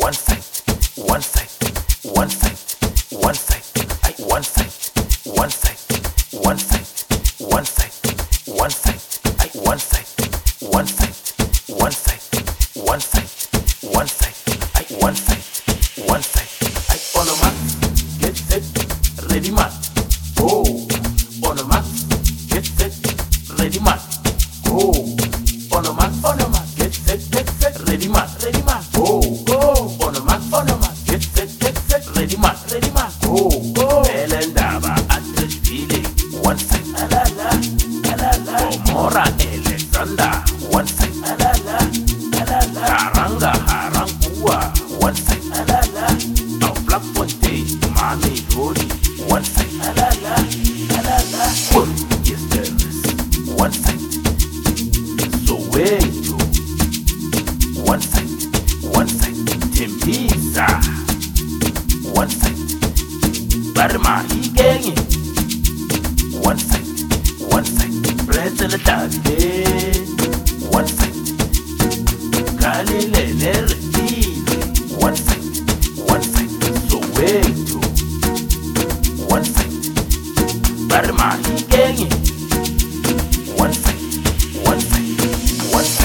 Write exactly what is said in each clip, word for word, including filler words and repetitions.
one side, one side, one side, one side, I one side, one side, one side, one side, one side, I one side, one side, one side, one side, one side, I one side, one side, I on a mat, get set, ready mat, go on a mat, get set, ready mat, go on a mat, on a mat, get set, get set, ready mat, ready mat, go go on a mat, on a mat, get set, get set, ready mat, ready mat, go go. Melendaba at the feeling, one side, la la la, la la la. Omora Alexander, one side, la la la, la la la. Karanga Harangua, one side, la la la. Now Black Fontaine, Mami Lodi, one side, la la la, la la la. Yes, there is one side. So where you? One side, one side, Tembisa. One side, Barma Higengi. One side, one side, Bretzel Tagde. One side, Galile Nerdi. One side, one side, so where you? One side, Barma Higengi. One side, one side, one side.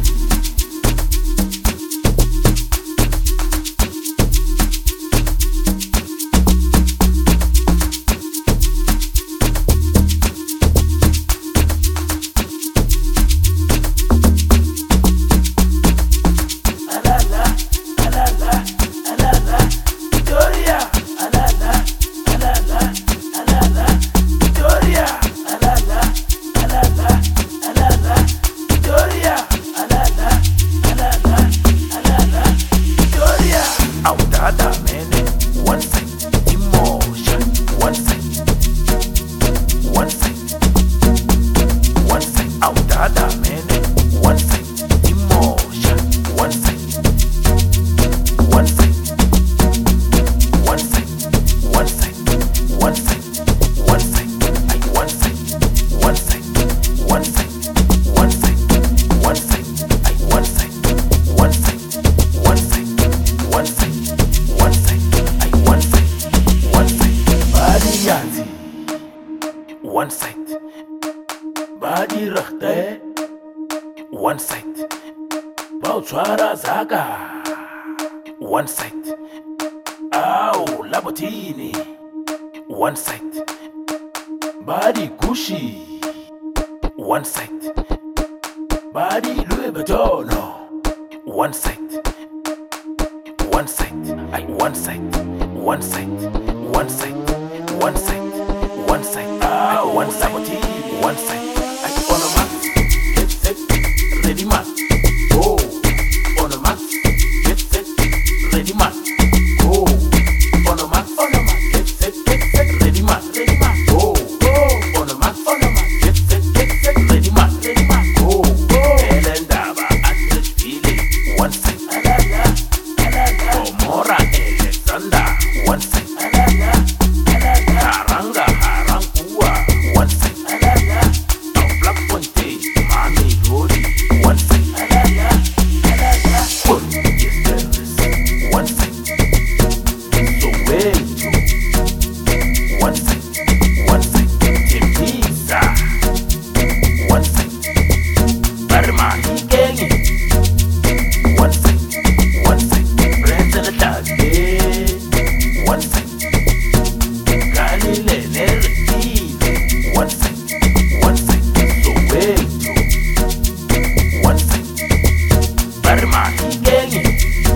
One side, badi rakhte. One side, Bauchara Zaga. One side, Au Labotini. One side, badi Gucci. One side, badi Louis Vuitton. One side, one side, I one side, one side, one side, one side, one side, ah, one side, one side, I on a mat, get set, ready mat, go on a mat, get set, ready mat, go on a mat, on a mat, get set, get set, ready mat, ready mat, go go on a mat, on a mat, get set, get set, ready mat, ready mat, go go. Melendaba at the feeling, one side, la la la, la la la. Omora Alexander, one side, la la la, la la la. Karanga Harangua, one side, la la la. Now Black Fontaine, Mami Lodi, one side, la la la, la la la. Yes, there is one side. So where you? One side, one side, Tembisa. One side, Barma Higengi. One side, one side, Bretzel Tagde. One side, Galile Nerdi. One side, one side, so where you? One side, Barma Higengi.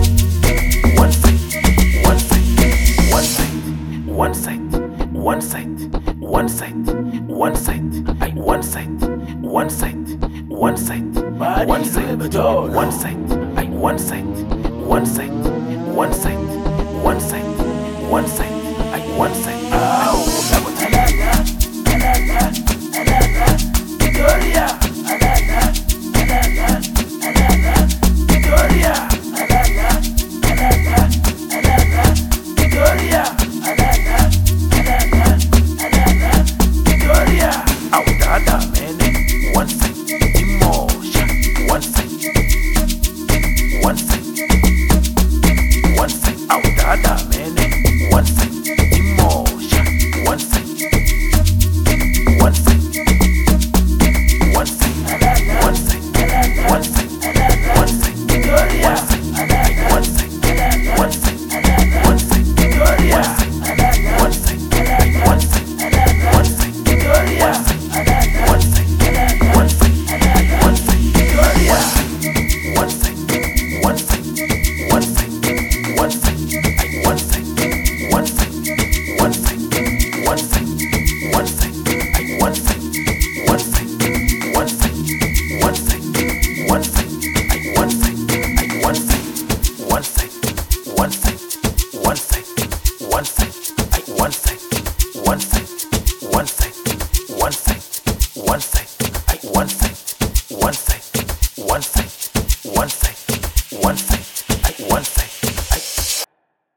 One side, one side, one side, one side, one side, one side, one side, I one side, one side, one side, one side, one side, I one side, one side, one side, one side, one side, I one side. Ow, la la la, la la la, la la, Victoria, la la la, la la, la la, Victoria, la la la, la la, la la, Victoria, la la la, la la, la la, Victoria. Out dada mene, one side, emotion, one side, one side, one side, one side, one side, I one side, one side, one side, one side, one side, I one side, one side, one side, one side, one side, I one side, I one side, one side, one side, one side, one side, I one side, one side, one side, one side, one side, I one side.